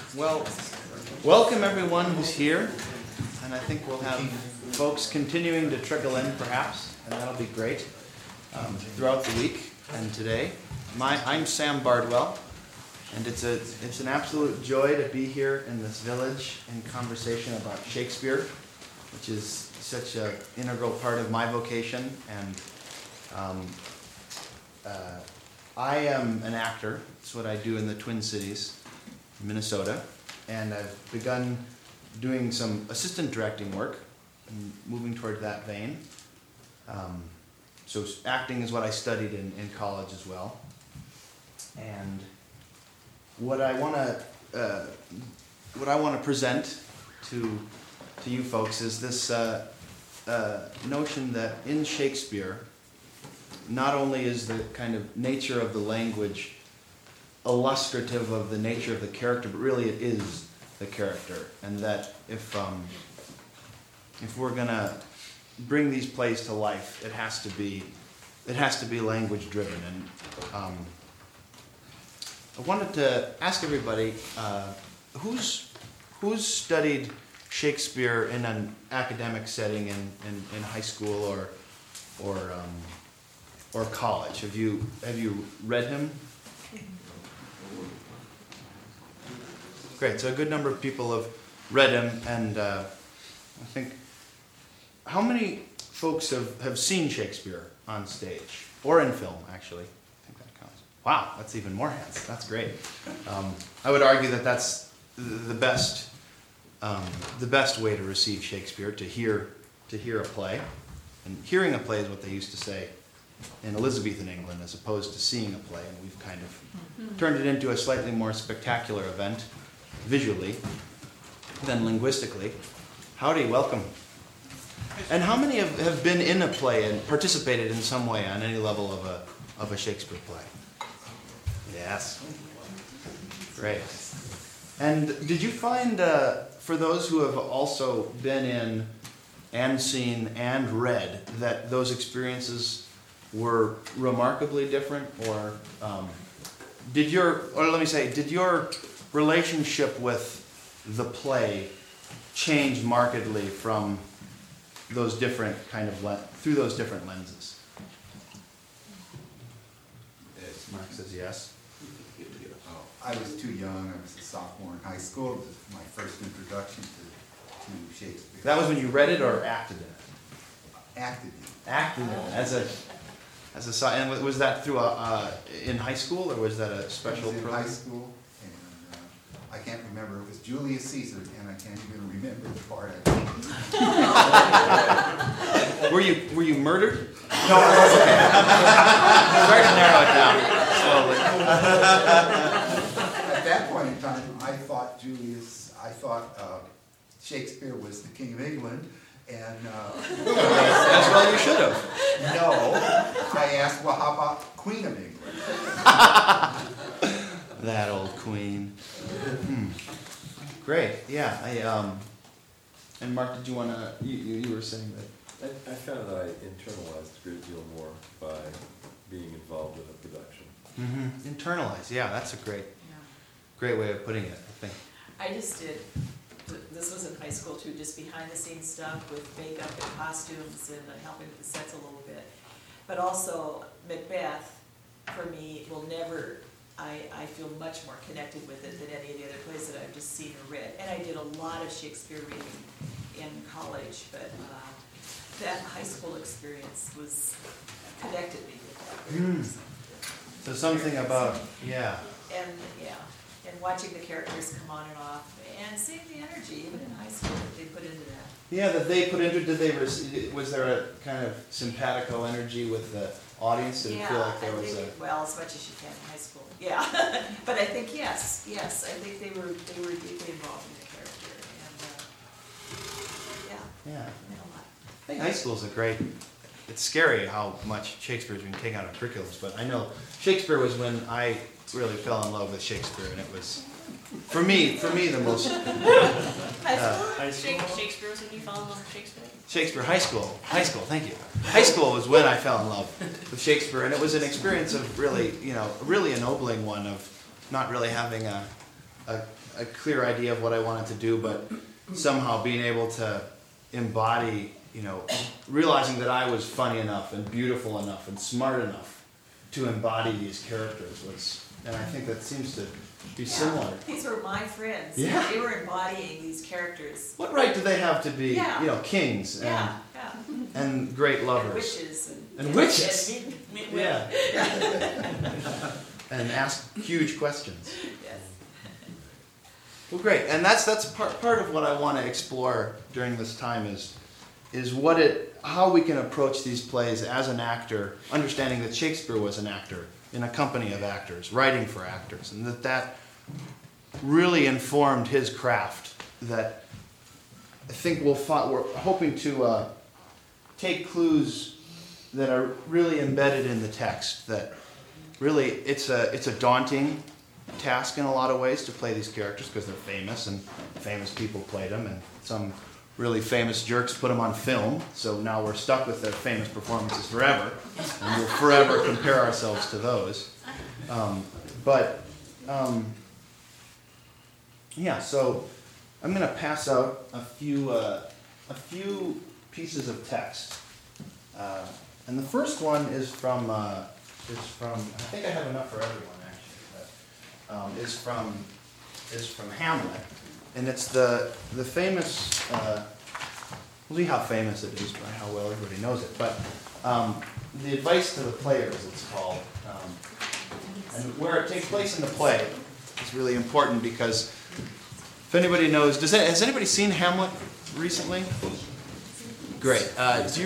Well, welcome everyone who's here, and I think we'll have folks continuing to trickle in perhaps, and that'll be great throughout the week and today. I'm Sam Bardwell, and it's an absolute joy to be here in this village in conversation about Shakespeare, which is such an integral part of my vocation. And I am an actor. It's what I do in the Twin Cities, Minnesota, and I've begun doing some assistant directing work and moving toward that vein. So acting is what I studied in college as well. And what I want to present to you folks is this notion that in Shakespeare, not only is the kind of nature of the language illustrative of the nature of the character, but really it is the character, and that if we're gonna bring these plays to life, it has to be language driven. And I wanted to ask everybody who's studied Shakespeare in an academic setting in high school or college. Have you read him? Great. So a good number of people have read him, and I think, how many folks have seen Shakespeare on stage or in film? Actually, I think that counts. Wow, that's even more hands. That's great. I would argue that that's the best way to receive Shakespeare, to hear a play, and hearing a play is what they used to say in Elizabethan England, as opposed to seeing a play, and we've kind of turned it into a slightly more spectacular event visually than linguistically. Howdy, welcome. And how many have been in a play and participated in some way on any level of a Shakespeare play? Yes. Great. And did you find, for those who have also been in and seen and read, that those experiences were remarkably different, or did your relationship with the play change markedly from those different through those different lenses? Mark says yes. I was too young. I was a sophomore in high school. This was my first introduction to Shakespeare. That was when you read it or acted in it? Acted in it. Acted in it and was that through in high school, or was that a special program? In high school, and I can't remember. It was Julius Caesar, and I can't even remember the part I played. Were you murdered? No, I wasn't. Try to narrow it down slowly. At that point in time, I thought Shakespeare was the King of England, and as well you should have. No, I asked, well, how about Queen of England? That old queen. Great. Yeah. And Mark, did you want to? You were saying that. I found that I internalized a great deal more by being involved in a production. Mm-hmm. Internalize. Yeah, that's a great way of putting it, I think. I just did. This was in high school too, just behind the scenes stuff with makeup and costumes and helping with the sets a little bit. But also Macbeth, for me, will never, I feel much more connected with it than any of the other plays that I've just seen or read. And I did a lot of Shakespeare reading in college, but that high school experience was connected me with that. So something about, And watching the characters come on and off, and seeing the energy, even in high school, that they put into that. Yeah, that they put into, was there a kind of simpatico energy with the audience? Did it feel like there was well, as much as you can in high school, yeah. But I think, yes, I think they were deeply involved in the character, and, Yeah. meant a lot. I think high school's it's scary how much Shakespeare's been taken out of curriculums, but I know Shakespeare was when I really fell in love with Shakespeare, and it was, for me the most... High school? Shakespeare was when you fell in love with Shakespeare? Shakespeare, high school, thank you. High school was when I fell in love with Shakespeare, and it was an experience of really, really ennobling one, of not really having a a clear idea of what I wanted to do, but somehow being able to embody, realizing that I was funny enough and beautiful enough and smart enough to embody these characters was, and I think that seems to be similar. These were my friends. Yeah. They were embodying these characters. What right do they have to be, Yeah. kings and, Yeah, and great lovers? And witches. And witches. And mean Yeah. women. And ask huge questions. Yes. Well, great, and that's part of what I want to explore during this time is how we can approach these plays as an actor, understanding that Shakespeare was an actor in a company of actors, writing for actors, and that really informed his craft. That I think we're hoping to take clues that are really embedded in the text. That really it's a daunting task in a lot of ways to play these characters because they're famous and famous people played them, and some really famous jerks put them on film, so now we're stuck with their famous performances forever, and we'll forever compare ourselves to those. So I'm going to pass out a few pieces of text, and the first one is from I think I have enough for everyone actually, but is from Hamlet. And it's the famous, we'll see how famous it is by how well everybody knows it, but the advice to the players, it's called. And where it takes place in the play is really important because if anybody knows, has anybody seen Hamlet recently? Great. Do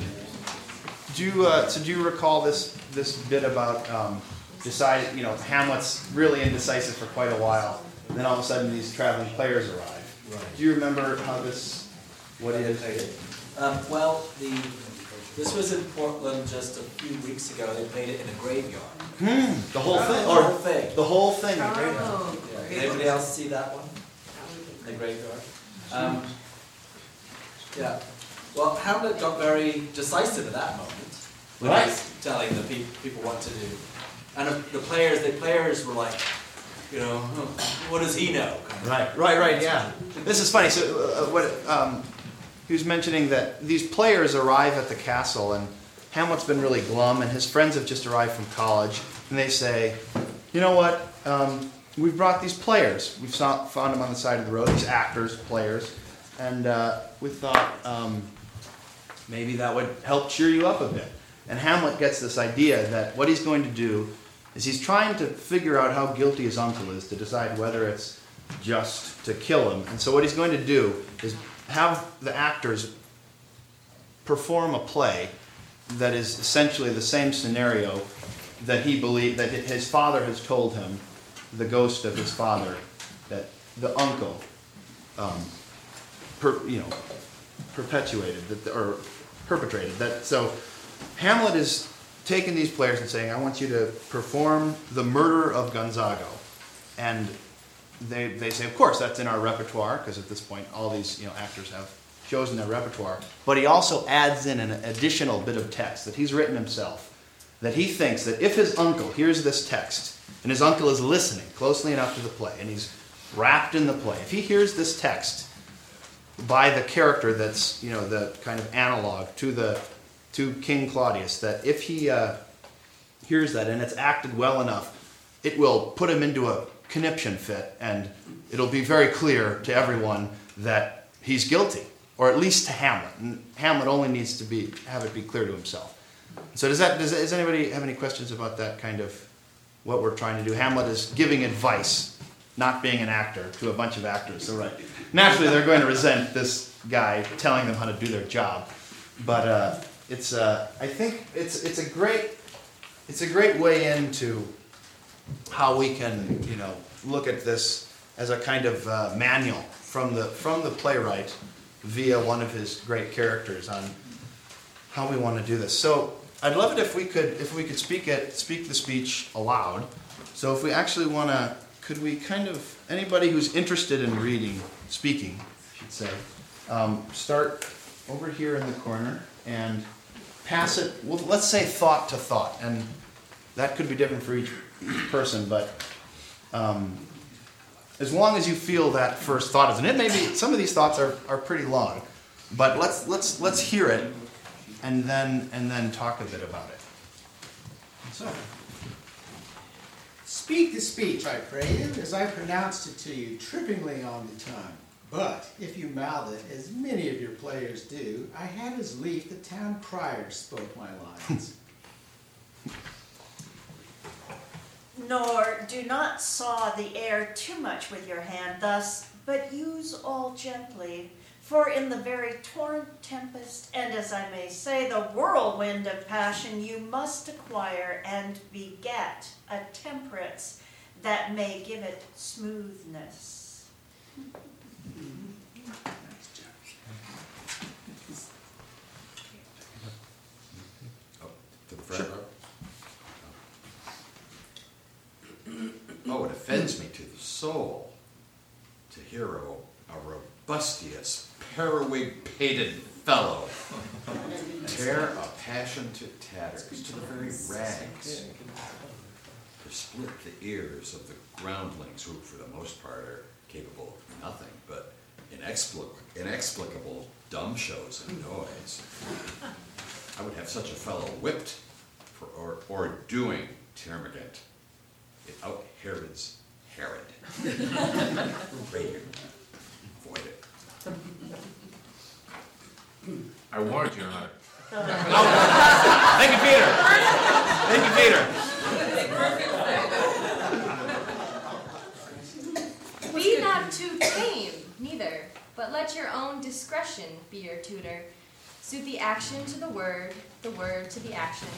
you recall this bit about Hamlet's really indecisive for quite a while, and then all of a sudden these traveling players arrive. Right. Do you remember what it is? This was in Portland just a few weeks ago. They played it in a graveyard. The whole thing? The whole thing. The whole thing, the graveyard. Oh, Yeah. Anybody else see that one? The graveyard. Yeah. Well, Hamlet got very decisive at that moment when he was telling the people what to do, and the players were like, what does he know? Right, yeah. This is funny. So, he was mentioning that these players arrive at the castle, and Hamlet's been really glum, and his friends have just arrived from college, and they say, you know what, we've brought these players. We've found them on the side of the road, these actors, players, and we thought maybe that would help cheer you up a bit. And Hamlet gets this idea that what he's going to do is he's trying to figure out how guilty his uncle is to decide whether it's just to kill him. And so what he's going to do is have the actors perform a play that is essentially the same scenario that he believed, that his father has told him, the ghost of his father, that the uncle perpetrated. So Hamlet is taking these players and saying, I want you to perform the murder of Gonzago. And they say, of course, that's in our repertoire, because at this point all these actors have shows in their repertoire. But he also adds in an additional bit of text that he's written himself, that he thinks that if his uncle hears this text, and his uncle is listening closely enough to the play, and he's wrapped in the play, if he hears this text by the character that's the kind of analog to King Claudius, that if he hears that and it's acted well enough, it will put him into a conniption fit, and it'll be very clear to everyone that he's guilty, or at least to Hamlet. And Hamlet only needs to have it be clear to himself. So does anybody have any questions about that kind of what we're trying to do? Hamlet is giving advice, not being an actor, to a bunch of actors. So naturally they're going to resent this guy telling them how to do their job. But I think it's a great way into how we can look at this as a kind of manual from the playwright via one of his great characters on how we want to do this. So I'd love it if we could speak the speech aloud. So if we actually want to, could we anybody who's interested in speaking, I should say, start over here in the corner and pass it, well, let's say thought to thought, and that could be different for each person, but as long as you feel that first thought is, and it may be, some of these thoughts are pretty long, but let's hear it, and then talk a bit about it. So, speak the speech, I pray you, as I pronounced it to you, trippingly on the tongue. But if you mouth it, as many of your players do, I had as lief the town crier spoke my lines. Nor do not saw the air too much with your hand thus, but use all gently. For in the very torrent tempest, and as I may say, the whirlwind of passion, you must acquire and beget a temperance that may give it smoothness. To the front row. Oh, it offends me to the soul to hear a robustious, periwig-pated fellow tear a passion to tatters, to the very rags, to split the ears of the groundlings who, for the most part, are capable of nothing but inexplicable dumb shows and noise. I would have such a fellow whipped or doing termagant. It out Herod's Herod. Pray you avoid it. I warned you, Hunter. Thank you, Peter. Be not too tame, neither, but let your own discretion be your tutor. Suit the action to the word to the action.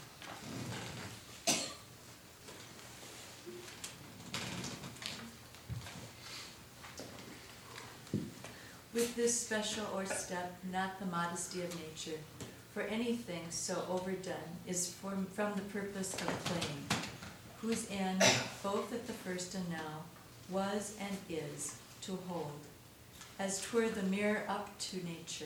With this special o'erstep, not the modesty of nature, for anything so overdone is from the purpose of playing, whose end, both at the first and now, was and is to hold, as 'twere the mirror up to nature.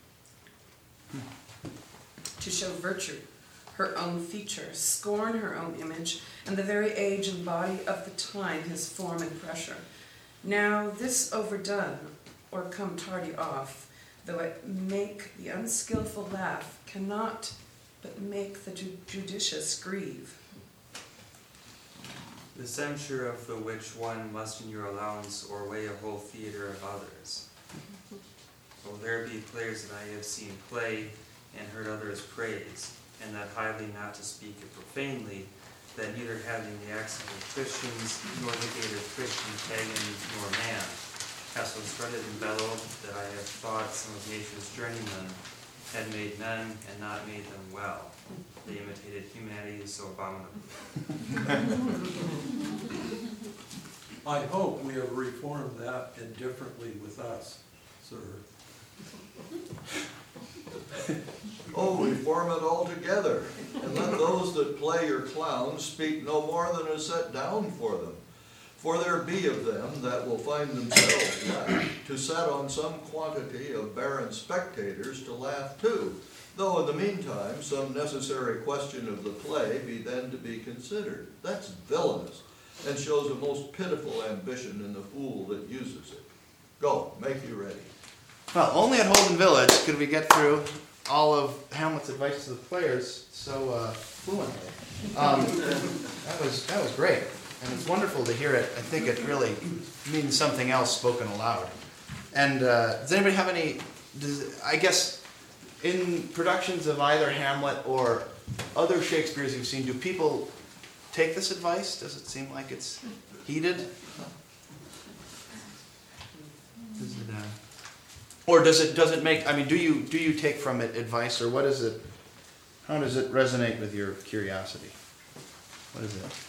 To show virtue, her own features, scorn her own image, and the very age and body of the time his form and pressure. Now this overdone, or come tardy off, though it make the unskilful laugh, cannot but make the judicious grieve. The censure of the which one must in your allowance o'erweigh a whole theatre of others. Will there be players that I have seen play and heard others praise, and that highly not to speak it profanely, that neither having the accent of Christians, nor the gait of Christian pagan, nor man, have so strutted and bellowed that I have thought some of nature's journeymen had made men and not made them well. They imitated humanity so abominably. I hope we have reformed that indifferently with us, sir. Oh, reform it altogether, and let those that play your clowns speak no more than is set down for them. For there be of them that will find themselves left to set on some quantity of barren spectators to laugh too, though in the meantime some necessary question of the play be then to be considered. That's villainous, and shows a most pitiful ambition in the fool that uses it. Go, make you ready. Well, only at Holden Village could we get through all of Hamlet's advice to the players so fluently. That was great, and it's wonderful to hear it. I think it really means something else spoken aloud. And does anybody have any? I guess in productions of either Hamlet or other Shakespeares you've seen, do people take this advice? Does it seem like it's heeded? Does it? Or does it make? I mean, do you take from it advice, or what is it? How does it resonate with your curiosity? What is it?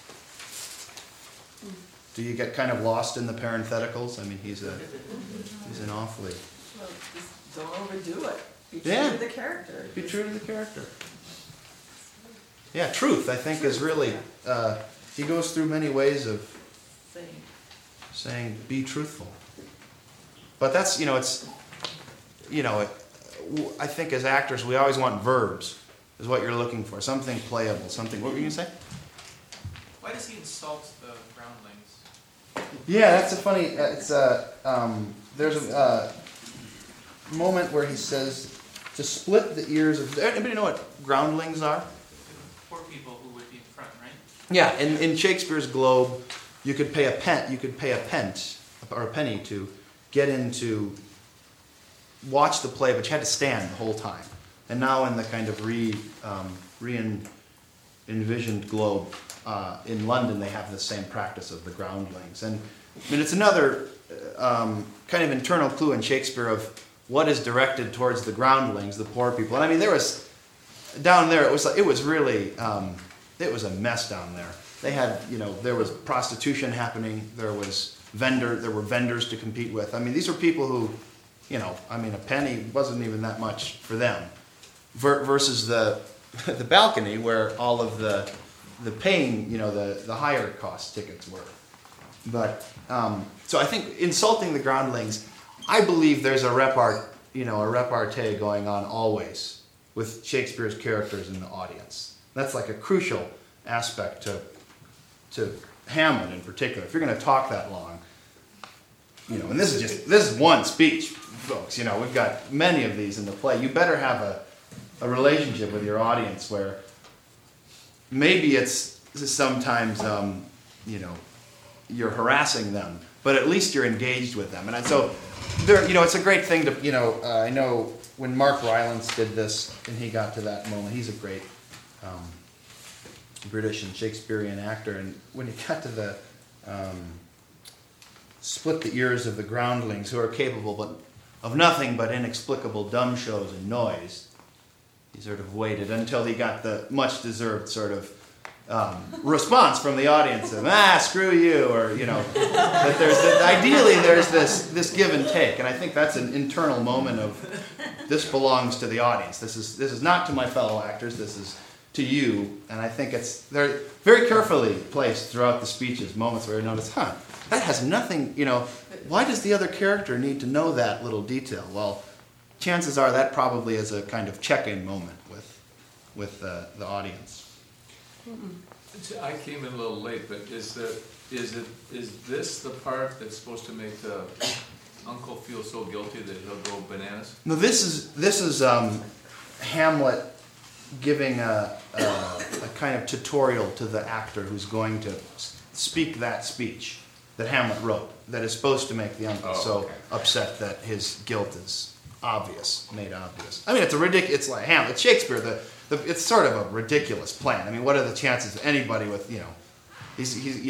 Do you get kind of lost in the parentheticals? I mean, he's an awfully. Well, just don't overdo it. Be true to the character. Be true to the character. Yeah, truth, I think, is really. He goes through many ways of saying be truthful. But that's it's. I think as actors, we always want verbs, is what you're looking for. Something playable, something. What were you going to say? Why does he insult the groundlings? Yeah, that's a funny. There's a moment where he says to split the ears of. Anybody know what groundlings are? Poor people who would be in front, right? Yeah, in Shakespeare's Globe, you could pay a pence or a penny to get in to watch the play, but you had to stand the whole time. And now in the kind of envisioned Globe in London, they have the same practice of the groundlings. And I mean, it's another kind of internal clue in Shakespeare of what is directed towards the groundlings, the poor people. And I mean, there was down there. It was really it was a mess down there. They had, there was prostitution happening. There were vendors to compete with. I mean, these were people who, a penny wasn't even that much for them, versus the balcony where all of the paying, the higher cost tickets were. But so I think insulting the groundlings, I believe there's a repartee going on always with Shakespeare's characters in the audience. That's like a crucial aspect to Hamlet in particular. If you're going to talk that long, and this is one speech, folks. We've got many of these in the play. You better have a relationship with your audience where maybe it's sometimes you're harassing them, but at least you're engaged with them. And so there, it's a great thing to I know when Mark Rylance did this and he got to that moment. He's a great British and Shakespearean actor, and when he got to the split the ears of the groundlings who are capable of nothing but inexplicable dumb shows and noise, he sort of waited until he got the much deserved sort of response from the audience of screw you, or that ideally there's this give and take, and I think that's an internal moment of this belongs to the audience. This is not to my fellow actors. This is to you, and I think they're very carefully placed throughout the speeches. Moments where you notice, that has nothing. Why does the other character need to know that little detail? Well, chances are that probably is a kind of check-in moment with the audience. I came in a little late, but is this the part that's supposed to make the uncle feel so guilty that he'll go bananas? No, this is Hamlet giving a kind of tutorial to the actor who's going to speak that speech that Hamlet wrote, that is supposed to make the uncle upset that his guilt is made obvious. I mean, it's it's like Hamlet, it's Shakespeare. It's sort of a ridiculous plan. I mean, what are the chances of anybody with, he's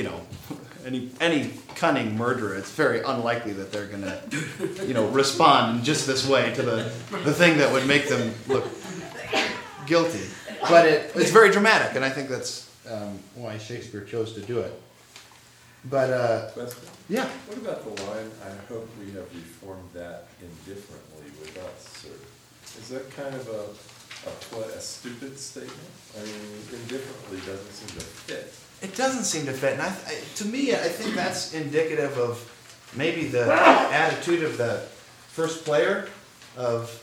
any cunning murderer, it's very unlikely that they're going to, respond in just this way to the thing that would make them look guilty. But it's very dramatic, and I think that's why Shakespeare chose to do it. But, yeah. What about the line, I hope we have reformed that indifferently with us? Or is that kind of a stupid statement? I mean, indifferently doesn't seem to fit. It doesn't seem to fit, and to me, I think that's indicative of maybe the attitude of the first player of,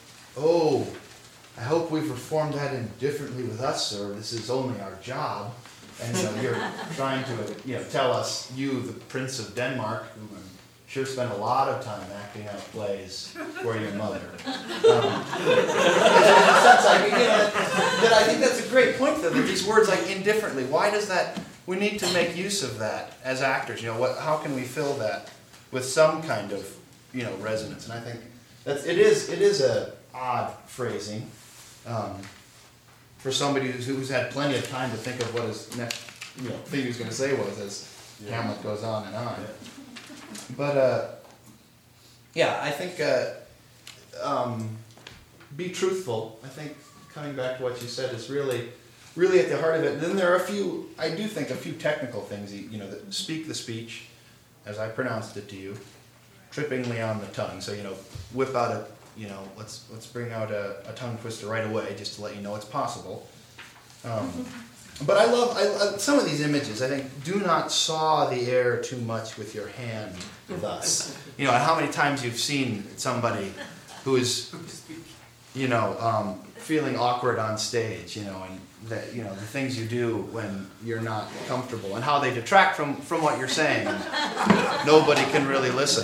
I hope we've reformed that indifferently with us, sir. This is only our job. And you're trying to tell us, you, the Prince of Denmark, who I'm sure spent a lot of time acting out plays for your mother. That I think that's a great point, though, that these words like indifferently, why does that, we need to make use of that as actors. How can we fill that with some kind of, resonance? And I think it is a odd phrasing. For somebody who's had plenty of time to think of what his next thing he was going to say was as Hamlet goes on and on. Yeah. But, I think be truthful. I think coming back to what you said is really at the heart of it. And then there are a few technical things, that speak the speech, as I pronounced it to you, trippingly on the tongue. So, whip out a let's bring out a tongue twister right away just to let you know it's possible. But I love some of these images. I think, do not saw the air too much with your hand thus. How many times you've seen somebody who is, feeling awkward on stage, and that, you know, the things you do when you're not comfortable and how they detract from what you're saying. And nobody can really listen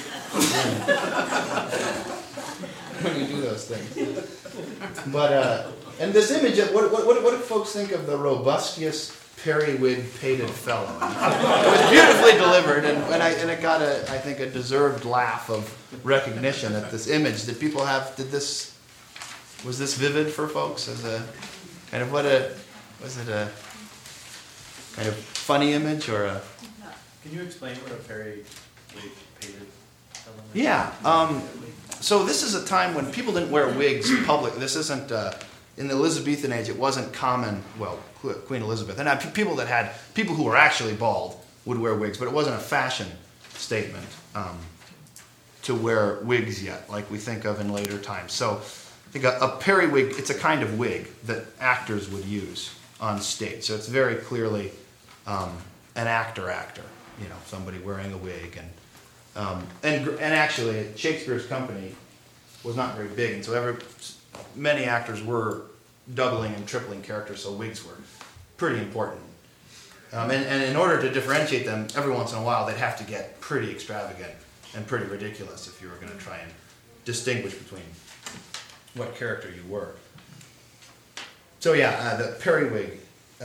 when you do those things. But, and this image, what do folks think of the robustious periwig-pated fellow? It was beautifully delivered, and it got, I think, a deserved laugh of recognition at this image that people have. Was this vivid for folks as a kind of was it a kind of funny image or a? Can you explain what a periwig-pated fellow is? Yeah. So this is a time when people didn't wear wigs public. This isn't in the Elizabethan age. It wasn't common. Well, Queen Elizabeth and people who were actually bald would wear wigs, but it wasn't a fashion statement to wear wigs yet, like we think of in later times. So I think a periwig. It's a kind of wig that actors would use on stage. So it's very clearly an actor. You know, somebody wearing a wig and actually, Shakespeare's company was not very big, and so many actors were doubling and tripling characters, so wigs were pretty important. And in order to differentiate them, every once in a while, they'd have to get pretty extravagant and pretty ridiculous if you were going to try and distinguish between what character you were. So yeah, the periwig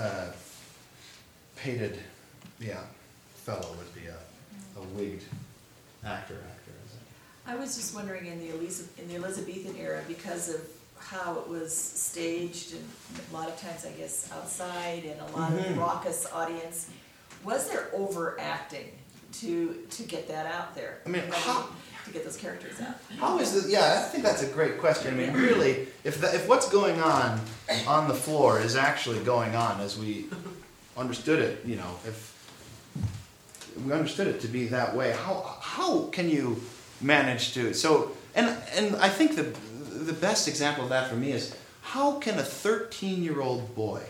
painted, fellow would be a wigged actor, is it? I was just wondering in the Elizabethan era, because of how it was staged and a lot of times I guess outside and a lot of raucous audience, was there overacting to get that out there? I mean, to get those characters out. How is this? Yeah, I think that's a great question. I mean, really, if what's going on the floor is actually going on as we understood it, you know, if we understood it to be that way, how can you manage to? So, and I think the best example of that for me is how can a 13-year-old boy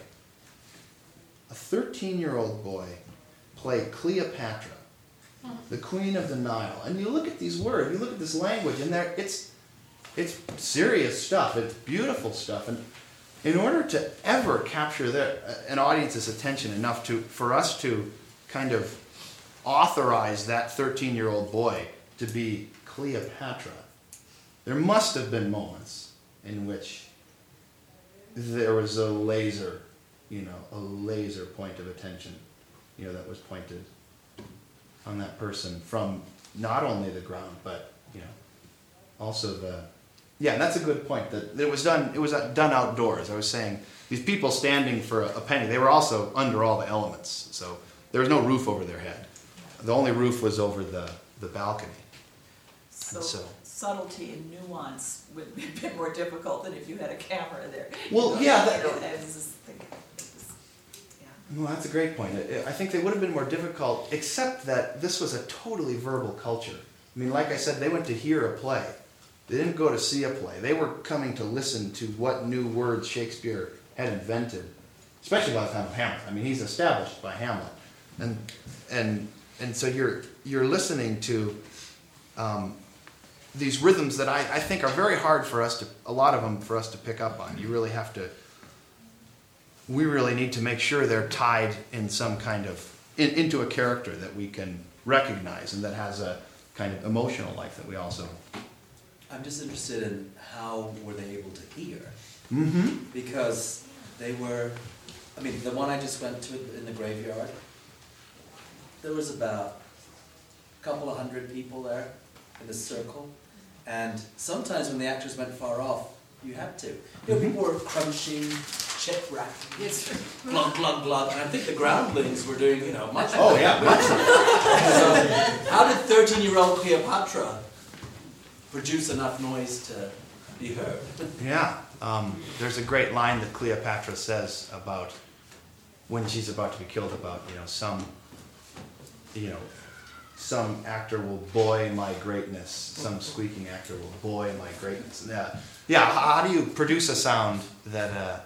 play Cleopatra, the Queen of the Nile? And you look at these words, you look at this language, and it's serious stuff. It's beautiful stuff, and in order to ever capture an audience's attention enough for us to kind of authorize that 13-year-old boy to be Cleopatra, there must have been moments in which there was a laser point of attention, you know, that was pointed on that person from not only the ground, but, you know, also and that's a good point, that it was done outdoors. I was saying, these people standing for a penny, they were also under all the elements, so there was no roof over their head. The only roof was over the balcony. So subtlety and nuance would have been more difficult than if you had a camera there. Well, Well, that's a great point. I think they would have been more difficult, except that this was a totally verbal culture. I mean, like I said, they went to hear a play. They didn't go to see a play. They were coming to listen to what new words Shakespeare had invented, especially by the time of Hamlet. I mean, he's established by Hamlet. And so you're listening to these rhythms that I think are very hard for us a lot of them for us to pick up on. We really need to make sure they're tied in some kind of, into a character that we can recognize and that has a kind of emotional life that we also. I'm just interested in how were they able to hear? Mm-hmm. Because they were, I mean, the one I just went to in the graveyard, there was about a couple of hundred people there in the circle. And sometimes when the actors went far off, you had to. You know, people were crunching, chip racking, glug, glug, glug. And I think the groundlings were doing, you know, much. Oh, yeah, much. So, how did 13-year-old Cleopatra produce enough noise to be heard? Yeah. There's a great line that Cleopatra says about when she's about to be killed about, some actor will buoy my greatness. Some squeaking actor will buoy my greatness. Yeah. How do you produce a sound that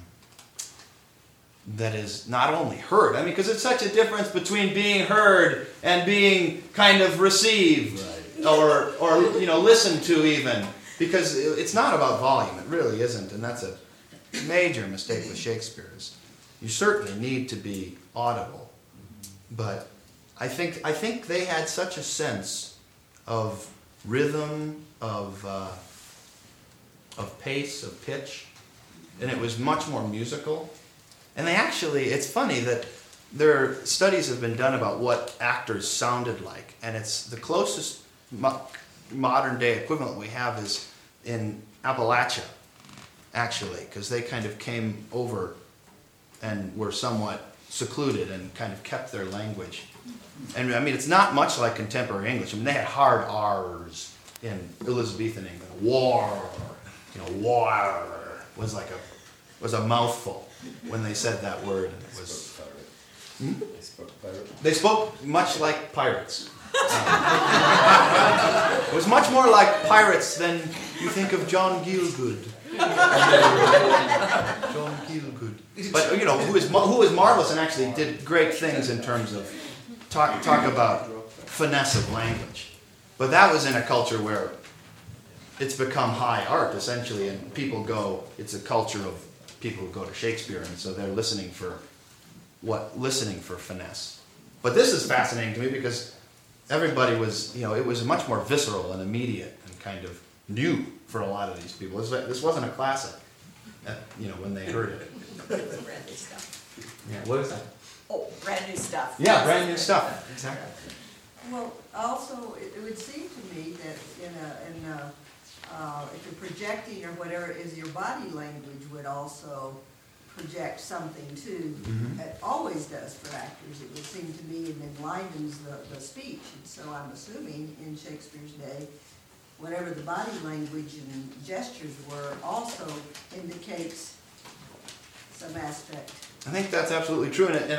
is not only heard? I mean, because it's such a difference between being heard and being kind of received, right. or listened to even. Because it's not about volume. It really isn't, and that's major mistake with Shakespeare is you certainly need to be audible, but I think they had such a sense of rhythm, of pace, of pitch, and it was much more musical. And they actually, it's funny that there studies have been done about what actors sounded like, and it's the closest modern day equivalent we have is in Appalachia, actually, because they kind of came over and were somewhat secluded and kind of kept their language. And I mean, it's not much like contemporary English. I mean, they had hard R's in Elizabethan England. War, war was like was a mouthful when they said that word. And it was. They spoke pirate. They spoke much like pirates. It was much more like pirates than you think of John Gielgud. John Gielgud. But who was marvelous and actually did great things in terms of talk about finesse of language. But that was in a culture where it's become high art essentially, and people go. It's a culture of people who go to Shakespeare, and so they're listening for finesse. But this is fascinating to me because everybody was, it was much more visceral and immediate and kind of new for a lot of these people. This wasn't a classic, when they heard it. Brand new stuff. Yeah, what is that? Oh, brand new stuff. Yeah, brand new stuff. Exactly. Well, also, it would seem to me that if you're projecting or whatever, is your body language would also project something too. Mm-hmm. It always does for actors, it would seem to me, and enlivens the speech. And so I'm assuming in Shakespeare's day, whatever the body language and gestures were also indicates some aspect. I think that's absolutely true, and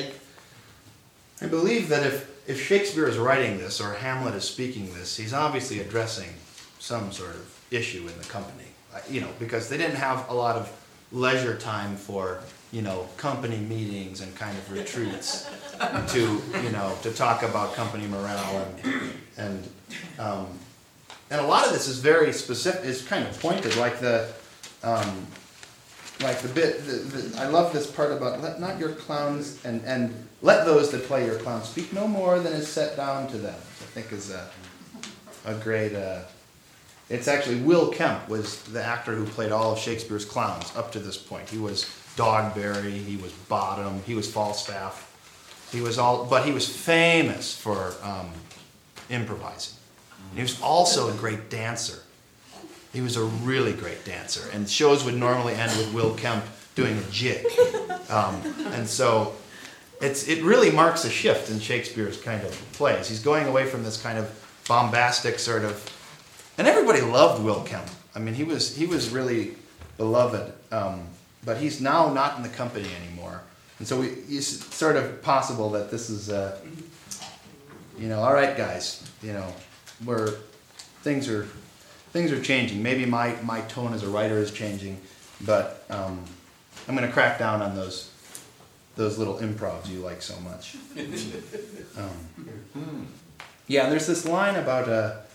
I believe that if Shakespeare is writing this or Hamlet is speaking this, he's obviously addressing some sort of issue in the company, because they didn't have a lot of leisure time for, company meetings and kind of retreats to talk about company morale and a lot of this is very specific, is kind of pointed, like the bit, I love this part about let not your clowns and let those that play your clowns speak no more than is set down to them, which I think is a great, it's actually Will Kemp was the actor who played all of Shakespeare's clowns up to this point. He was Dogberry, he was Bottom, he was Falstaff, but he was famous for improvising. And he was also a great dancer. He was a really great dancer, and shows would normally end with Will Kemp doing a jig. And so it really marks a shift in Shakespeare's kind of plays. He's going away from this kind of bombastic sort of, and everybody loved Will Kemp. I mean, he was really beloved, but he's now not in the company anymore. And so it's sort of possible that this is, all right, guys, where things are changing. Maybe my tone as a writer is changing, but I'm going to crack down on those little improvs you like so much. Yeah, and there's this line about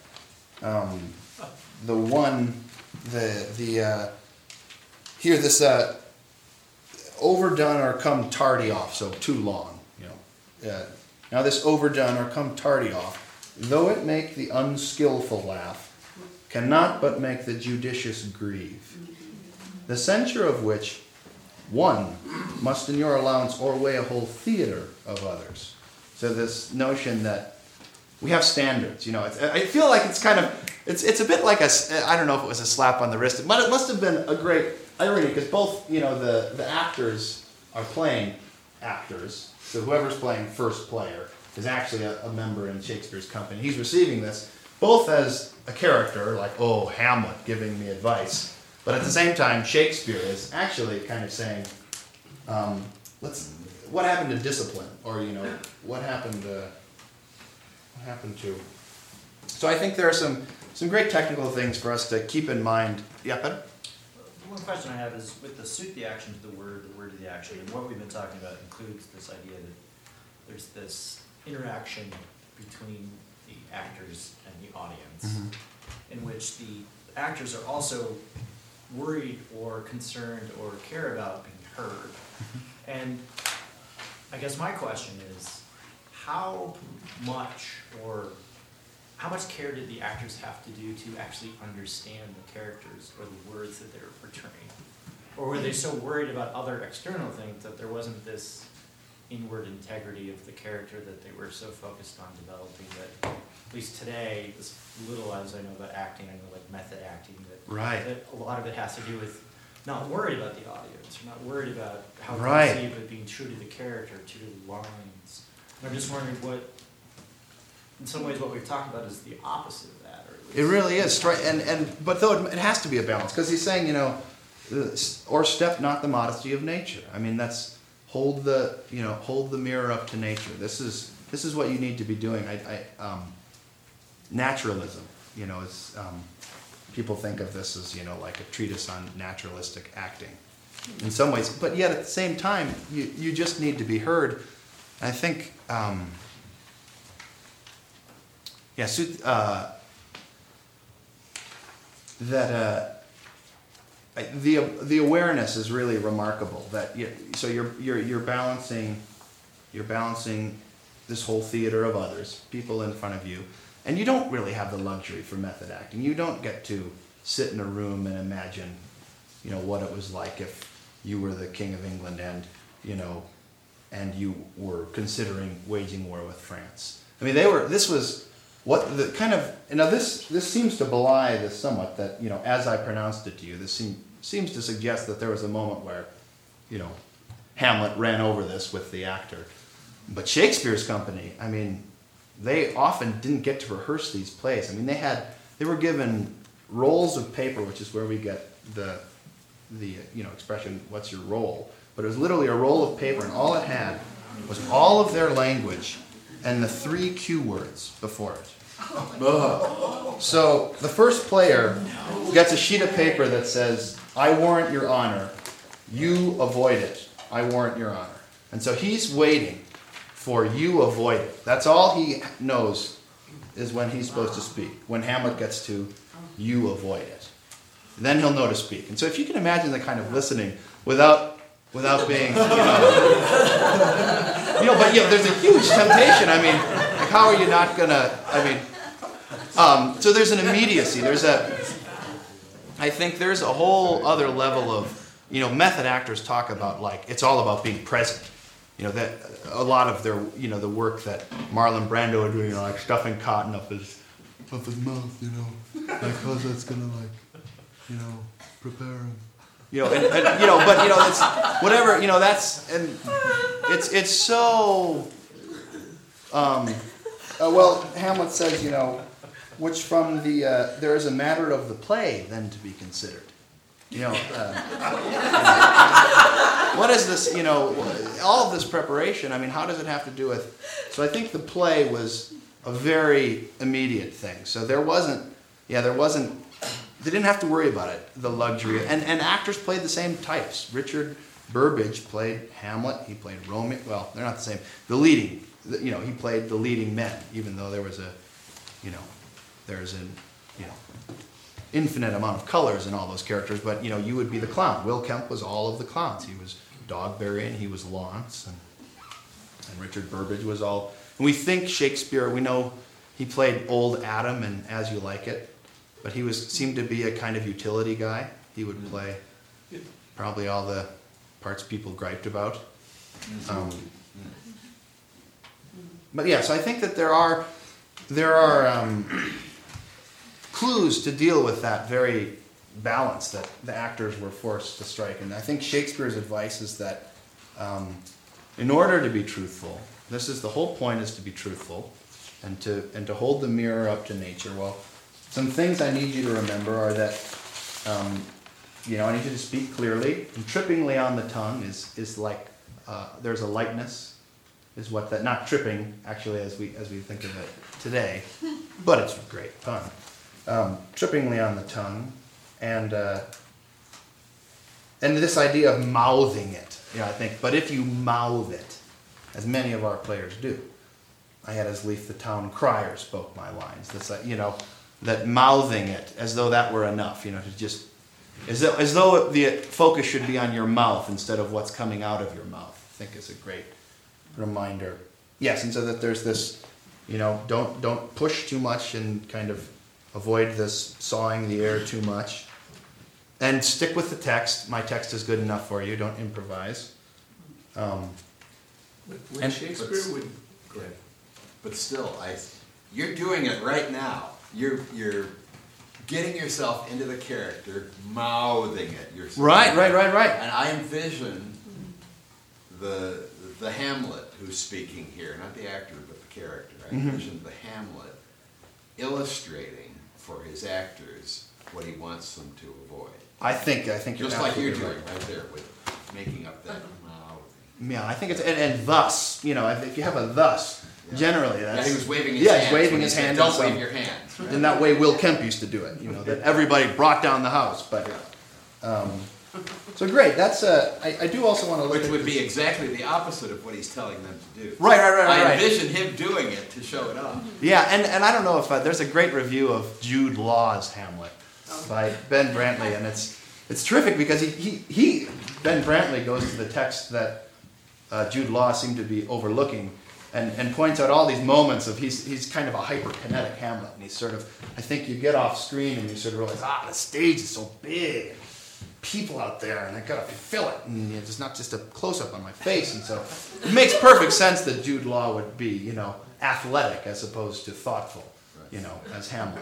overdone or come tardy off, so too long. Now this overdone or come tardy off, though it make the unskillful laugh, cannot but make the judicious grieve. The censure of which one must in your allowance o'erweigh a whole theatre of others. So this notion that we have standards, I feel like it's kind of, it's a bit like I don't know if it was a slap on the wrist, but it must have been a great irony because both, the actors are playing actors. So whoever's playing first player is actually a member in Shakespeare's company. He's receiving this both as a character, like, oh, Hamlet giving me advice, but at the same time, Shakespeare is actually kind of saying, what happened to discipline, or what happened to. So I think there are some great technical things for us to keep in mind. Yeah, Ben? One question I have is with the suit the action to the word to the action, and what we've been talking about includes this idea that there's this interaction between the actors and the audience, in which the actors are also worried or concerned or care about being heard. And I guess my question is, how much care did the actors have to do to actually understand the characters or the words that they were portraying? Or were they so worried about other external things that there wasn't this inward integrity of the character that they were so focused on developing that, at least today, as little as I know about acting, I know like method acting, that a lot of it has to do with not worried about the audience, or not worried about how they perceive it, being true to the character, true to the lines. And I'm just wondering what, in some ways what we've talked about is the opposite of that. Or at least it really is. But though it has to be a balance, because he's saying, or step not the modesty of nature. I mean, that's hold the mirror up to nature. This is what you need to be doing. Naturalism, is people think of this as like a treatise on naturalistic acting, in some ways. But yet at the same time, you just need to be heard. I think, the awareness is really remarkable. So you're balancing this whole theater of others, people in front of you, and you don't really have the luxury for method acting. You don't get to sit in a room and imagine, what it was like if you were the King of England and you were considering waging war with France. I mean, this was what the kind of, this seems to belie this somewhat, that, as I pronounced it to you, this seems to suggest that there was a moment where, Hamlet ran over this with the actor. But Shakespeare's company, I mean, they often didn't get to rehearse these plays. I mean, they were given rolls of paper, which is where we get the expression, what's your roll? But it was literally a roll of paper, and all it had was all of their language and the 3 cue words before it. So the first player gets a sheet of paper that says, I warrant your honor, you avoid it, I warrant your honor. And so he's waiting for you avoid it. That's all he knows is when he's supposed to speak. When Hamlet gets to you avoid it, then he'll know to speak. And so if you can imagine the kind of listening without being, but there's a huge temptation. I mean, like, how are you not gonna? So there's an immediacy. I think there's a whole other level of, method actors talk about, like, it's all about being present. That a lot of their, the work that Marlon Brando are doing, like stuffing cotton up his mouth, because that's gonna, prepare him. It's whatever, that's, and it's so, Hamlet says, which from there is a matter of the play then to be considered. What is this, all of this preparation, I mean, how does it have to do with, so I think the play was a very immediate thing. So they didn't have to worry about it, the luxury. And actors played the same types. Richard Burbage played Hamlet, he played Romeo, well, they're not the same. He played the leading men, even though there's an infinite amount of colors in all those characters, but you would be the clown. Will Kemp was all of the clowns. He was Dogberry and he was Launce, and Richard Burbage was all. And we think Shakespeare, we know he played Old Adam and As You Like It, but he seemed to be a kind of utility guy. He would play probably all the parts people griped about. But yeah, so I think that there are clues to deal with that very balance that the actors were forced to strike. And I think Shakespeare's advice is that in order to be truthful, the whole point is to be truthful and to hold the mirror up to nature. Well, some things I need you to remember are that I need you to speak clearly. And trippingly on the tongue is like there's a lightness, is what that, not tripping actually as we think of it today, but it's a great pun. Trippingly on the tongue, and this idea of mouthing it, I think. But if you mouth it, as many of our players do, I had as lief the town crier spoke my lines. That's that mouthing it as though that were enough, to just as though the focus should be on your mouth instead of what's coming out of your mouth. I think is a great reminder. Yes, and so that there's this, don't push too much and kind of avoid this sawing the air too much. And stick with the text. My text is good enough for you. Don't improvise. When Shakespeare would, go ahead. But still, you're doing it right now. You're getting yourself into the character, mouthing it yourself. Right. And I envision the Hamlet who's speaking here, not the actor, but the character. I envision the Hamlet illustrating for his actors what he wants them to avoid. I think you're just like you're doing right. right there with making up that mouthing. Yeah, I think it's and thus, if you have a thus, generally that's he was waving his hand. He's waving his hand. Don't wave your hands. Right? And that way, Will Kemp used to do it. That everybody brought down the house. But so great. That's I do also want to look. Which would be exactly the opposite of what he's telling them to do. Right. I envision him doing it to show it off. Yeah, and I don't know if there's a great review of Jude Law's Hamlet by Ben Brantley, and it's terrific because he Ben Brantley goes to the text that Jude Law seemed to be overlooking. And points out all these moments of he's kind of a hyperkinetic Hamlet, and he's sort of, I think you get off screen and you sort of realize, the stage is so big, people out there, and I gotta fill it, and it's not just a close up on my face, and so it makes perfect sense that Jude Law would be, athletic as opposed to thoughtful, as Hamlet,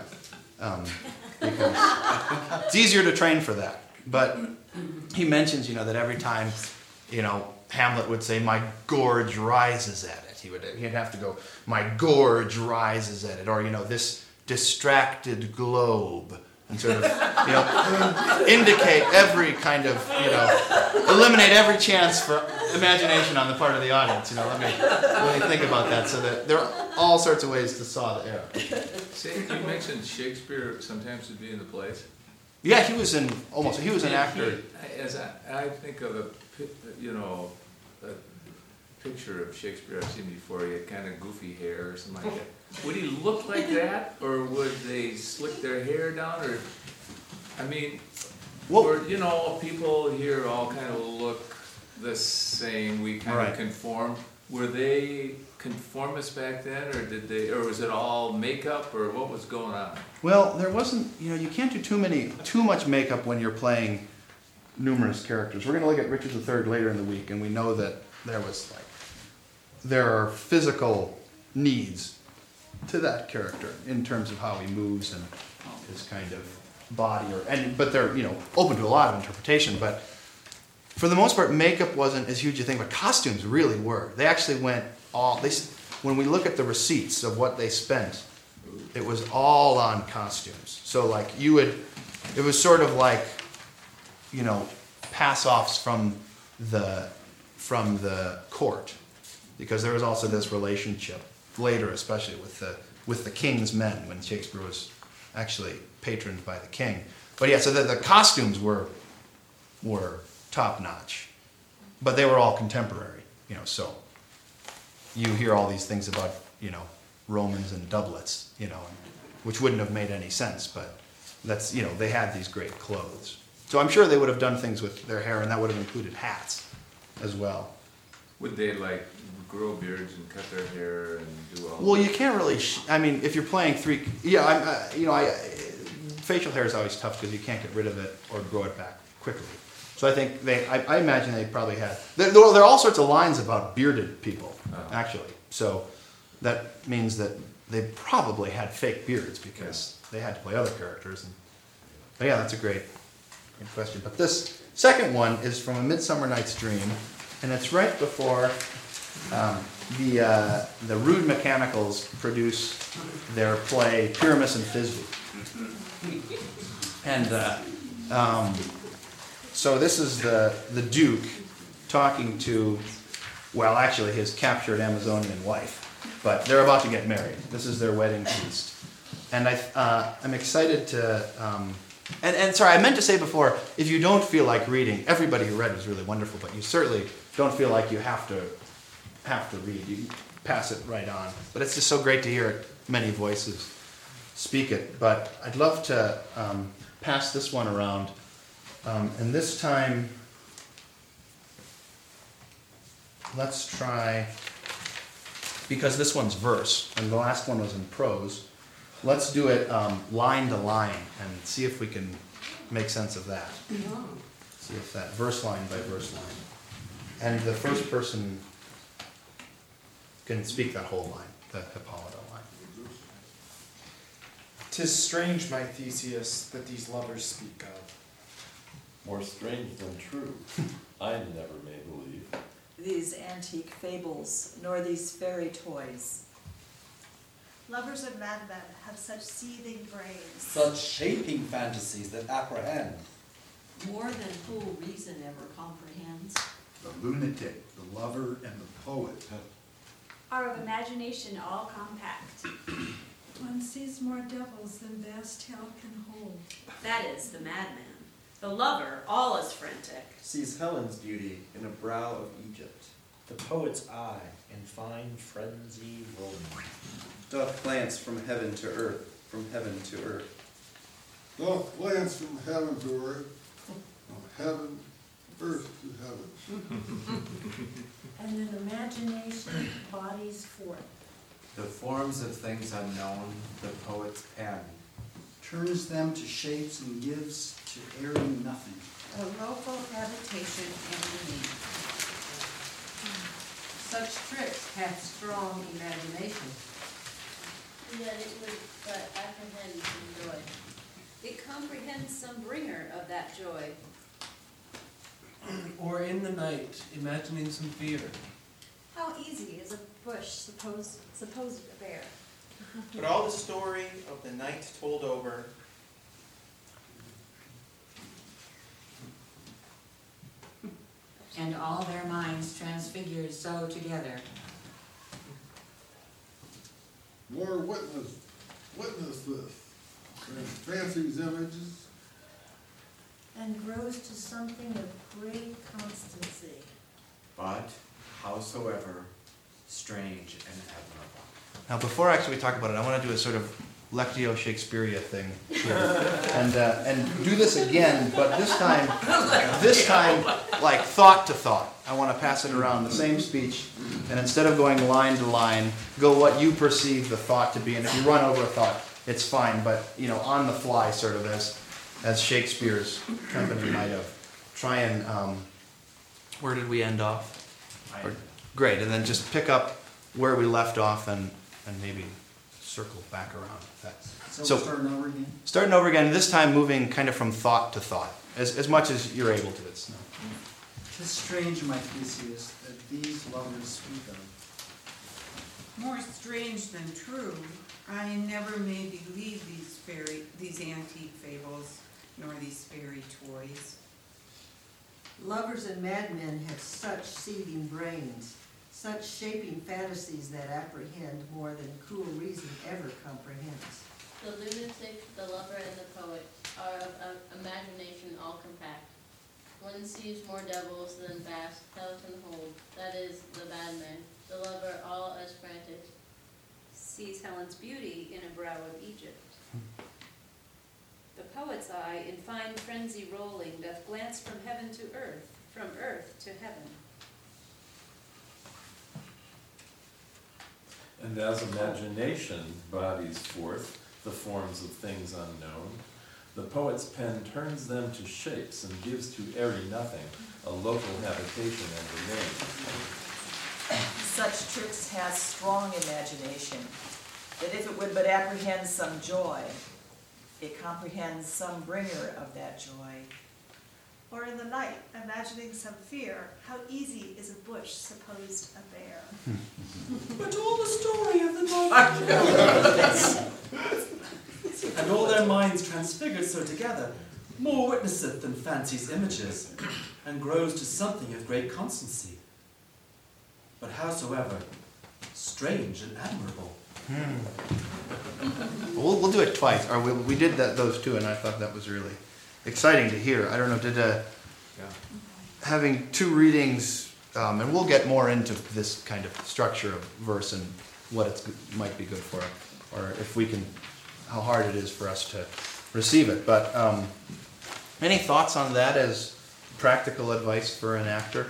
because it's easier to train for that. But he mentions, that every time, Hamlet would say, "My gorge rises at it." He'd have to go, "My gorge rises at it," or this distracted globe, and sort of indicate every kind of eliminate every chance for imagination on the part of the audience. Let me think about that. So that there are all sorts of ways to saw the air. You mentioned Shakespeare sometimes would be in the plays. Yeah, he was an actor. As I think of a picture of Shakespeare I've seen before, he had kind of goofy hair or something like that. Would he look like that, or would they slick their hair down, or, people here all kind of look the same, we kind of conform. Were they conformists back then, or was it all makeup, or what was going on? Well, there wasn't, you can't do too much makeup when you're playing numerous characters. We're going to look at Richard III later in the week, and we know that there are physical needs to that character in terms of how he moves and his kind of body, but they're open to a lot of interpretation. But for the most part, makeup wasn't as huge a thing, but costumes really were. They actually went when we look at the receipts of what they spent, it was all on costumes. So it was sort of like, pass-offs from the court, because there was also this relationship later, especially with the king's men, when Shakespeare was actually patroned by the king. But yeah, so the costumes were top notch, but they were all contemporary. So you hear all these things about Romans and doublets, which wouldn't have made any sense, but that's they had these great clothes. So I'm sure they would have done things with their hair, and that would have included hats as well. Would they grow beards and cut their hair and do all? Well, you can't really. If you're playing facial hair is always tough because you can't get rid of it or grow it back quickly. So I think I imagine they probably had. There are all sorts of lines about bearded people, actually. So that means that they probably had fake beards because they had to play other characters. But yeah, that's a great question. But this second one is from A Midsummer Night's Dream, and it's right before the Rude Mechanicals produce their play Pyramus and Thisbe. And so this is the Duke talking to, actually his captured Amazonian wife, but they're about to get married. This is their wedding feast. And I'm excited to, and sorry, I meant to say before, if you don't feel like reading, everybody who read was really wonderful, but you certainly don't feel like you have to read. You can pass it right on. But it's just so great to hear many voices speak it. But I'd love to pass this one around And this time, let's try, because this one's verse and the last one was in prose, let's do it line to line and see if we can make sense of that. See if that verse line by verse line. And the first person can speak that whole line, the Hippolyta line. 'Tis strange, my Theseus, that these lovers speak of. More strange than true, I never may believe. These antique fables, nor these fairy toys. Lovers and madmen have such seething brains. Such shaping fantasies that apprehend. More than full reason ever comprehends. The lunatic, the lover, and the poet are of imagination all compact. One sees more devils than vast hell can hold. That is the madman. The lover, all is frantic. Sees Helen's beauty in a brow of Egypt. The poet's eye in fine frenzy rolling. Doth glance from heaven to earth, from heaven to earth. Doth glance from heaven to earth, from heaven, earth to heaven. And in imagination bodies forth. The forms of things unknown, the poet's pen. Turns them to shapes and gives to airy nothing. A local habitation and meaning. Such tricks have strong imagination. Yet it would but apprehend some joy. It comprehends some bringer of that joy. Or in the night, imagining some fear. How easy is a bush supposed a bear? But all the story of the night told over, And all their minds transfigured so together. More witness this, and fancies images. And grows to something of great constancy. But, howsoever strange and admirable. Now, before actually we talk about it, I want to do a sort of Lectio Shakespearea thing here, and do this again, but this time, like thought to thought. I want to pass it around the same speech, and instead of going line to line, go what you perceive the thought to be. And if you run over a thought, it's fine, but on the fly, sort of as Shakespeare's company might have. Try and where did we end off? Great, and then just pick up where we left off and maybe circle back around. So starting over again? Starting over again, this time moving kind of from thought to thought, as much as you're able to. It's no. 'Tis strange, my Theseus, that these lovers speak of. More strange than true, I never may believe these antique fables, nor these fairy toys. Lovers and madmen have such seething brains, such shaping fantasies that apprehend more than cool reason ever comprehends. The lunatic, the lover, and the poet are of imagination all compact. One sees more devils than vast hell can hold. That is the bad man. The lover, all as frantic, Sees Helen's beauty in a brow of Egypt. The poet's eye in fine frenzy rolling doth glance from heaven to earth, from earth to heaven. And as imagination bodies forth the forms of things unknown, the poet's pen turns them to shapes and gives to airy nothing a local habitation and domain. Such tricks has strong imagination, that if it would but apprehend some joy, it comprehends some bringer of that joy. Or in the night, imagining some fear, how easy is a bush supposed a bear. But all the story of the night. And all their minds transfigured so together, more witnesseth than fancy's images, and grows to something of great constancy. But howsoever strange and admirable. We'll do it twice. Or we did those two, and I thought that was really exciting to hear. I don't know, having two readings, and we'll get more into this kind of structure of verse and what it might be good for, or if we can, how hard it is for us to receive it. But Any thoughts on that as practical advice for an actor?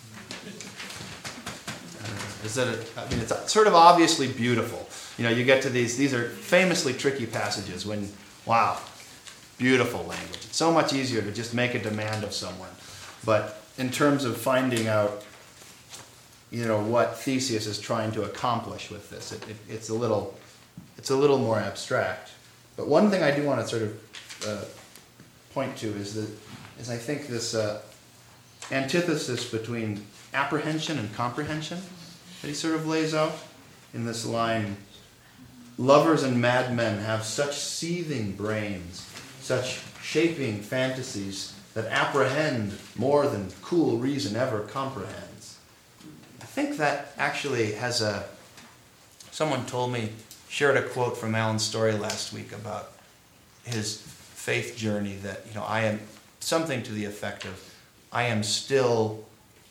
Is that I mean, it's sort of obviously beautiful. You know, you get to these are famously tricky passages when, wow, beautiful language. It's so much easier to just make a demand of someone. But in terms of finding out, you know, what Theseus is trying to accomplish with this, it's a little more abstract. But one thing I do want to sort of point to is I think this antithesis between apprehension and comprehension that he sort of lays out in this line. Lovers and madmen have such seething brains, such shaping fantasies that apprehend more than cool reason ever comprehends. I think that actually has someone told me, shared a quote from Alan Story last week about his faith journey that, you know, I am something to the effect of, I am still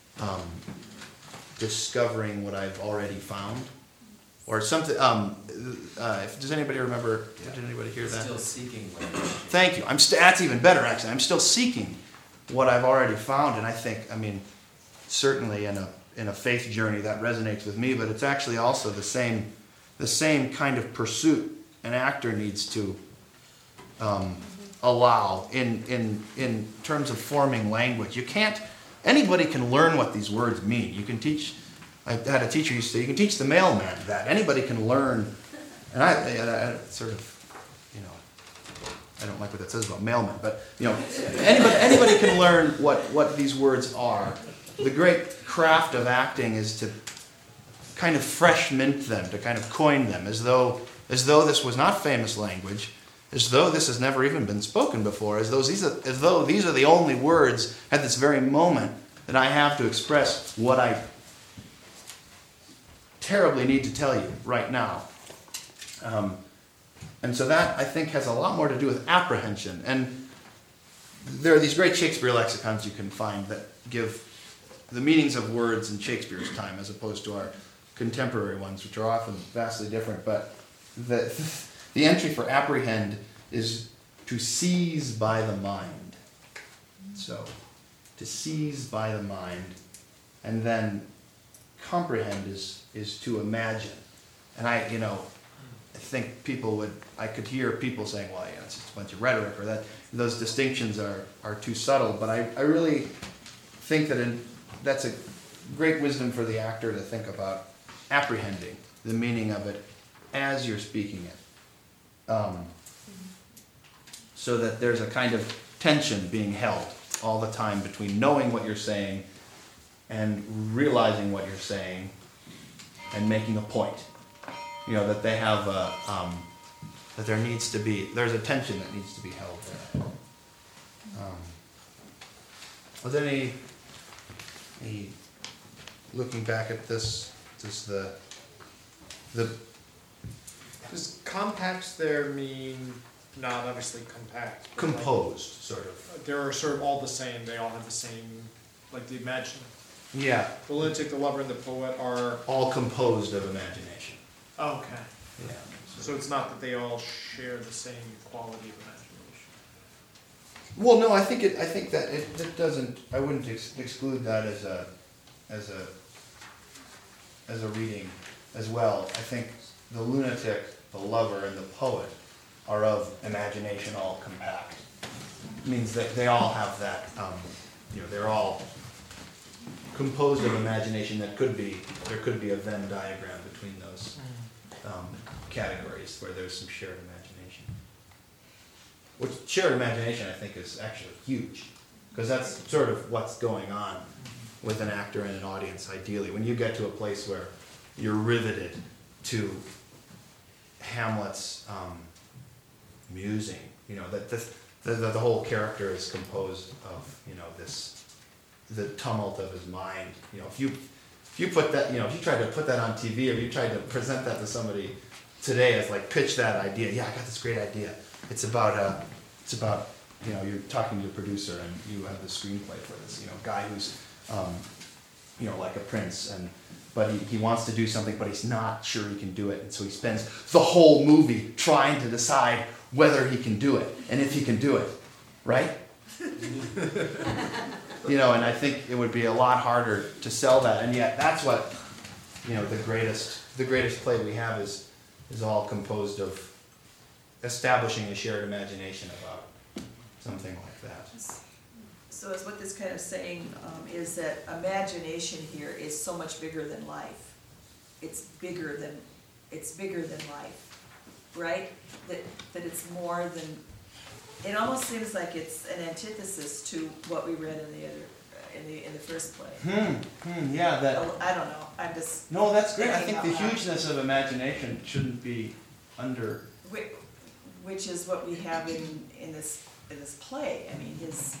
discovering what I've already found. Or something, does anybody remember, did anybody hear that? Still seeking language. Thank you. That's even better, actually. I'm still seeking what I've already found, and I think, I mean, certainly in a faith journey that resonates with me, but it's actually also the same kind of pursuit an actor needs to allow in terms of forming language. Anybody can learn what these words mean. You can teach. I had a teacher used to say, you can teach the mailman that. Anybody can learn, and I sort of, you know, I don't like what that says about mailmen, but, you know, anybody can learn what these words are. The great craft of acting is to kind of fresh mint them, to kind of coin them, as though this was not famous language, as though this has never even been spoken before, as though these are the only words at this very moment that I have to express what I terribly need to tell you right now. And so that, I think, has a lot more to do with apprehension. And there are these great Shakespeare lexicons you can find that give the meanings of words in Shakespeare's time as opposed to our contemporary ones, which are often vastly different. But the entry for apprehend is to seize by the mind. So, to seize by the mind. And then comprehend is to imagine. And I think I could hear people saying, well, it's just a bunch of rhetoric, or that those distinctions are too subtle. But I really think that's a great wisdom for the actor to think about apprehending the meaning of it as you're speaking it. So that there's a kind of tension being held all the time between knowing what you're saying and realizing what you're saying and making a point. You know, that they have that there's a tension that needs to be held there. Was there any looking back at this, does the Does compact there mean not obviously compact? But composed, sort of. They're sort of all the same, they all have the same, like the imagine. Yeah. The lunatic, the lover, and the poet are All composed of imagination. Oh, okay. Yeah. So it's not that they all share the same quality of imagination. Well, no, I think that it doesn't. I wouldn't exclude that as a reading as well. I think the lunatic, the lover, and the poet are of imagination all compact. It means that they all have that. They're all composed of imagination. There could be a Venn diagram between those categories where there's some shared imagination. Which shared imagination, I think, is actually huge, because that's sort of what's going on with an actor and an audience. Ideally, when you get to a place where you're riveted to Hamlet's musing, that the whole character is composed of the tumult of his mind. If you put that, if you tried to put that on TV, or you tried to present that to somebody today as like pitch that idea. Yeah, I got this great idea. It's about you're talking to a producer and you have the screenplay for this guy who's like a prince, but he wants to do something, but he's not sure he can do it, and so he spends the whole movie trying to decide whether he can do it and if he can do it, right? You know, and I think it would be a lot harder to sell that, and yet that's what, you know, the greatest play we have is all composed of establishing a shared imagination about something like that. So is what this kind of saying is that imagination here is so much bigger than life. It's bigger than life, right? That it's more than. It almost seems like it's an antithesis to what we read in the other in the first play. Yeah, that. I don't know. I'm just. No, that's great. I thinking think the out loud. hugeness of imagination shouldn't be under. Which is what we have in this play. I mean, his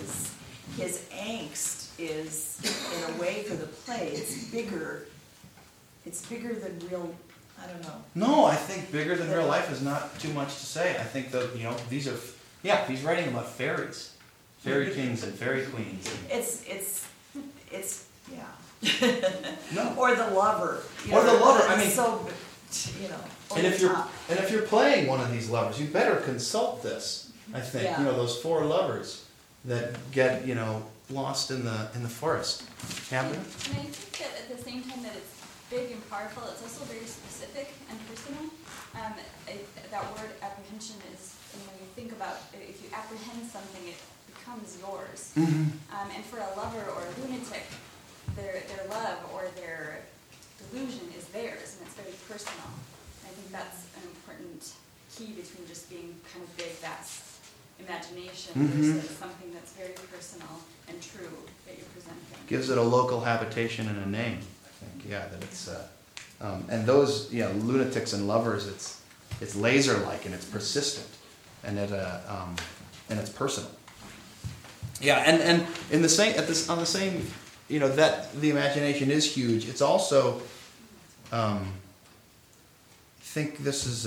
angst is, in a way, for the play, it's bigger than real. I don't know. No, I think bigger than real life is not too much to say. I think that, you know, these are, yeah, he's writing about fairies, fairy kings and fairy queens. It's yeah. No. Or the lover. Or the lover. I mean, so, you know. And if you're playing one of these lovers, you better consult this. I think, Yeah. you know, those 4 lovers that get, you know, lost in the forest. Happening? And I think that at the same time that it's big and powerful, it's also very specific and personal. That word apprehension is, you know, you think about, if you apprehend something, it becomes yours. And for a lover or a lunatic, their love or their delusion is theirs, and it's very personal. I think that's an important key between just being kind of big, vast imagination versus something that's very personal and true that you're presenting. Gives it a local habitation and a name, I think. Yeah, that it's, and those, yeah, lunatics and lovers, it's laser-like and it's persistent, and it's personal. Yeah, and in the same on the same, you know, that the imagination is huge. It's also, I think this is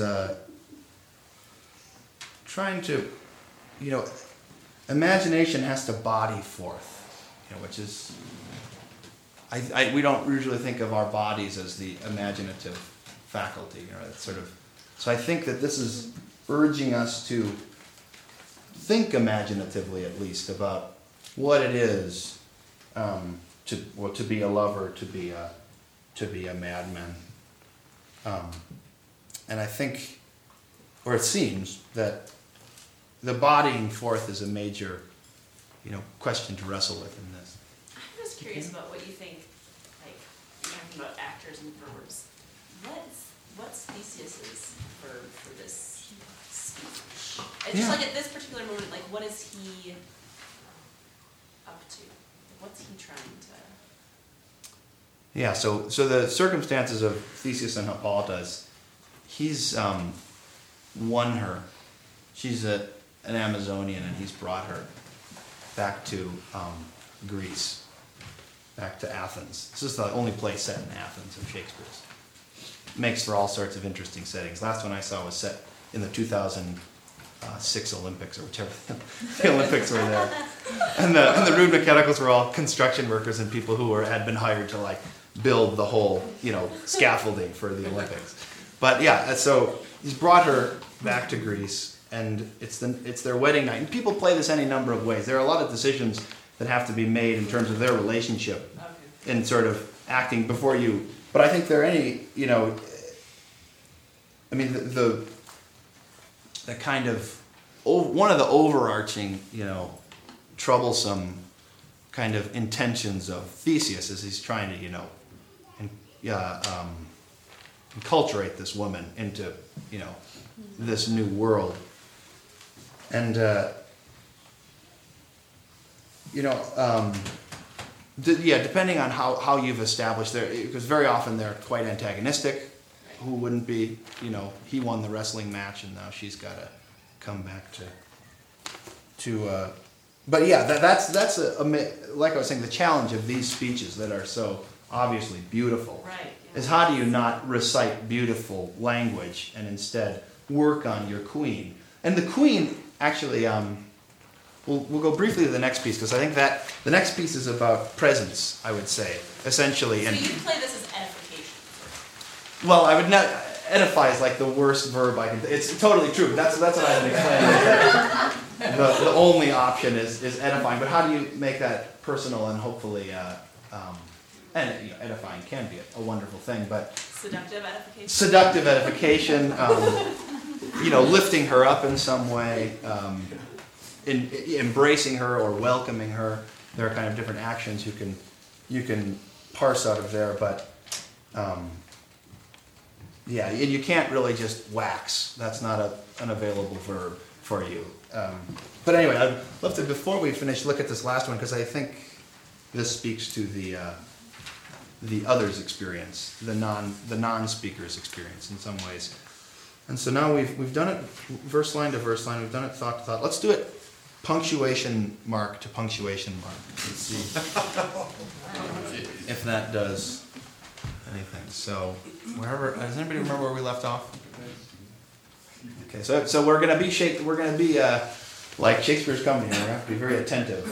trying to, you know, imagination has to body forth, you know, which is, we don't usually think of our bodies as the imaginative faculty, you know, it's sort of, so I think that this is urging us to think imaginatively, at least, about what it is to be a lover, to be a madman, and I think, or it seems that the bodying forth is a major, you know, question to wrestle with in this. I'm just curious about what you think, like, you're talking about actors and verbs. What's Theseus's verb for this speech? And just like at this particular moment, like, what is he up to? What's he trying to? Yeah, so the circumstances of Theseus and Hippolyta is, he's won her. She's an Amazonian, and he's brought her back to Greece, back to Athens. This is the only play set in Athens of Shakespeare's. Makes for all sorts of interesting settings. Last one I saw was set in the 2006 Olympics, or whichever the Olympics were there. And the rude mechanicals were all construction workers and people who had been hired to, like, build the whole, you know, scaffolding for the Olympics. But yeah, so he's brought her back to Greece, and it's their wedding night. And people play this any number of ways. There are a lot of decisions that have to be made in terms of their relationship and sort of acting before you. But I think there are any, you know, I mean, the kind of, one of the overarching, you know, troublesome kind of intentions of Theseus is he's trying to, you know, enculturate this woman into, you know, this new world. And, you know, depending on how you've established because very often they're quite antagonistic. Who wouldn't be, you know, he won the wrestling match and now she's got to come back to but yeah, that's like I was saying, the challenge of these speeches that are so obviously beautiful, right, is how do you not recite beautiful language and instead work on your queen? And the queen, actually, we'll go briefly to the next piece, because I think that the next piece is about presence, I would say, essentially. So And you play this as edification. well, I would not, edify is like the worst verb I can, it's totally true, that's what I've been explaining. the only option is edifying. But how do you make that personal and hopefully, and edifying can be a wonderful thing, but Seductive edification. seductive edification, lifting her up in some way, in embracing her or welcoming her. There are kind of different actions you can parse out of there, but yeah, and you can't really just wax. That's not an available verb for you. But anyway, I'd love to, before we finish, look at this last one, because I think this speaks to the other's experience, the non-speaker's experience in some ways. And so now we've done it verse line to verse line. We've done it thought to thought. Let's do it punctuation mark to punctuation mark. Let's see if that does anything. So wherever, does anybody remember where we left off? Okay, so we're gonna be like Shakespeare's Company. We're gonna have to be very attentive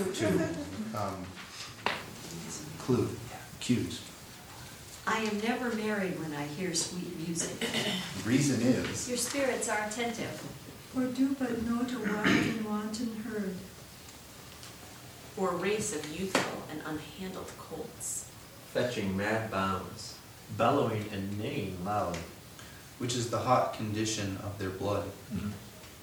to cues. I am never merry when I hear sweet music. The reason is, Your spirits are attentive. Or do but note a wild and wanton herd. Or a race of youthful and unhandled colts. Fetching mad bounds. Bellowing and neighing loud. Which is the hot condition of their blood. Mm-hmm.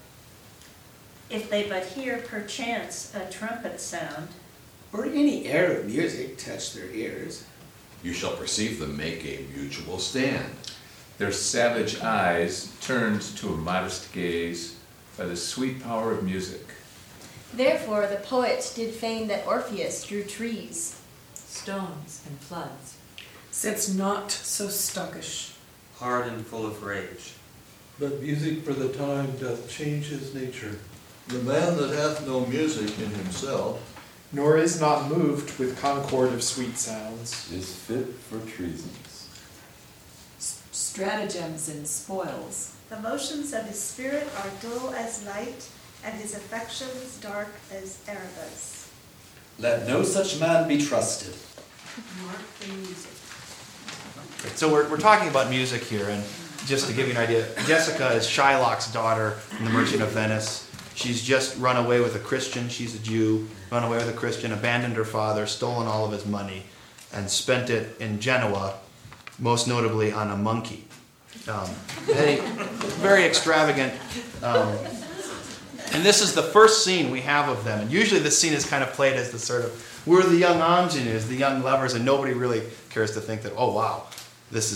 If they but hear perchance a trumpet sound, Or any air of music touch their ears. You shall perceive them make a mutual stand. Their savage eyes turned to a modest gaze by the sweet power of music. Therefore the poet did feign that Orpheus drew trees, Stones and floods. Since not so stuckish. Hard and full of rage. But music for the time doth change his nature. The man that hath no music in himself Nor is not moved with concord of sweet sounds. Is fit for treasons. Stratagems and spoils. the motions of his spirit are dull as light, and his affections dark as Erebus. Let no such man be trusted. Mark the music. So we're talking about music here, and just to give you an idea, Jessica is Shylock's daughter in The Merchant of Venice. She's just run away with a Christian. She's a Jew, run away with a Christian, abandoned her father, stolen all of his money, and spent it in Genoa, most notably on a monkey. Very extravagant. And this is the first scene we have of them. And usually this scene is kind of played as the sort of, we're the young ingenues, the young lovers, and nobody really cares to think that, oh wow, this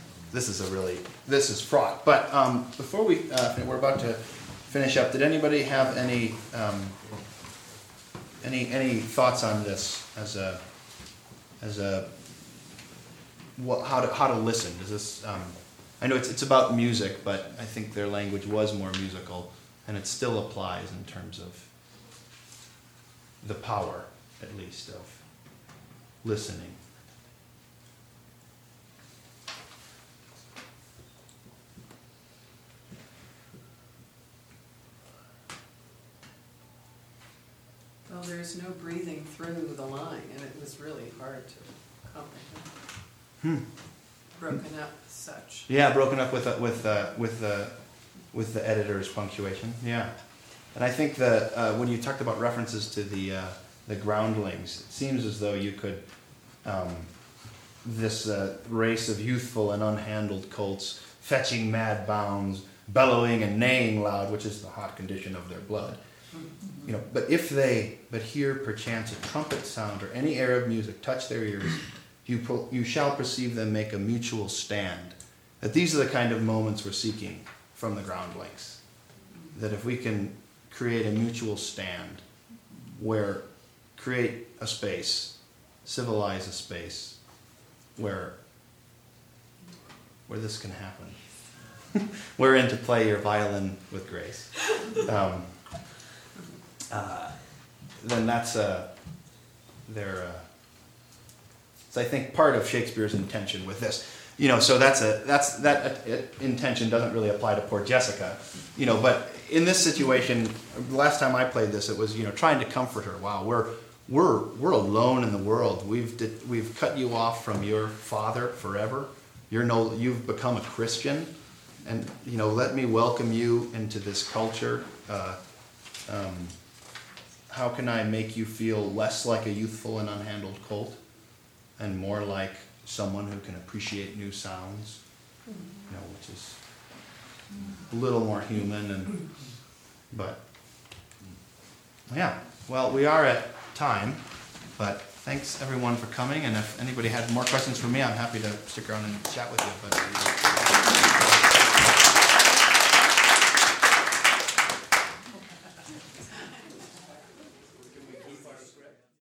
is fraught. But before we're about to finish up, did anybody have any thoughts on this how to listen? Does this I know it's about music, but I think their language was more musical, and it still applies in terms of the power, at least, of listening. Well, there's no breathing through the line, and it was really hard to comprehend. Broken up as such. Yeah, broken up with the editor's punctuation. Yeah, and I think that when you talked about references to the groundlings, it seems as though you could this race of youthful and unhandled colts, fetching mad bounds, bellowing and neighing loud, which is the hot condition of their blood. You know, but if they but hear perchance a trumpet sound or any air of music touch their ears, you shall perceive them make a mutual stand. That these are the kind of moments we're seeking from the groundlings. That if we can create a mutual stand, create a space, civilize a space where this can happen. Wherein to play your violin with grace. Then that's so I think part of Shakespeare's intention with this, you know, so that intention doesn't really apply to poor Jessica, you know, but in this situation, the last time I played this, it was, you know, trying to comfort her. Wow, we're alone in the world. We've cut you off from your father forever. You've become a Christian, and you know, let me welcome you into this culture. how can I make you feel less like a youthful and unhandled colt and more like someone who can appreciate new sounds, you know, which is a little more human but yeah, well, we are at time, but thanks everyone for coming, and if anybody had more questions for me, I'm happy to stick around and chat with you, but